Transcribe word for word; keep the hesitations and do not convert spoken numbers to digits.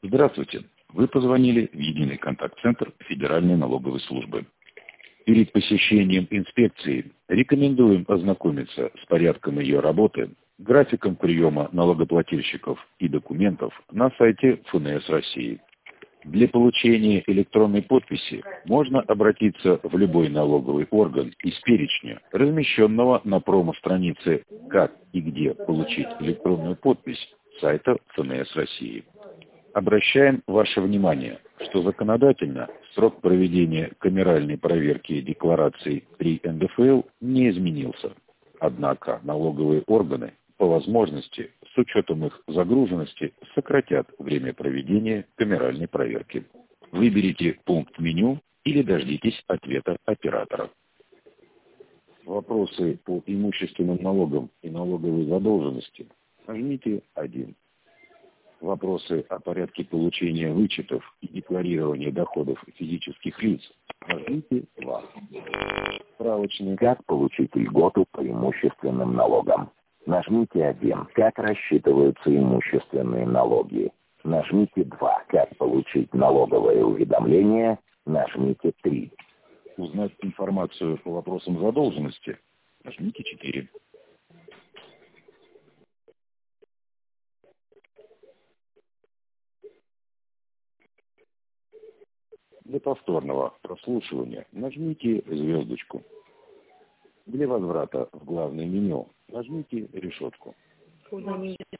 Здравствуйте. Вы позвонили в единый контакт-центр Федеральной налоговой службы. Перед посещением инспекции рекомендуем ознакомиться с порядком ее работы, графиком приема налогоплательщиков и документов на сайте эф эн эс России. Для получения электронной подписи можно обратиться в любой налоговый орган из перечня, размещенного на промо-странице «Как и где получить электронную подпись» сайта эф эн эс России. Обращаем ваше внимание, что законодательно срок проведения камеральной проверки деклараций при эн дэ эф эл не изменился. Однако налоговые органы по возможности, с учетом их загруженности, сократят время проведения камеральной проверки. Выберите пункт меню или дождитесь ответа оператора. Вопросы по имущественным налогам и налоговой задолженности нажмите один. Вопросы о порядке получения вычетов и декларирования доходов физических лиц нажмите два. Справочный «Как получить льготу по имущественным налогам». Нажмите один. Как рассчитываются имущественные налоги. Нажмите два. Как получить налоговое уведомление. Нажмите три. Узнать информацию по вопросам задолженности. Нажмите четыре. Для повторного прослушивания нажмите звездочку. Для возврата в главное меню нажмите решетку.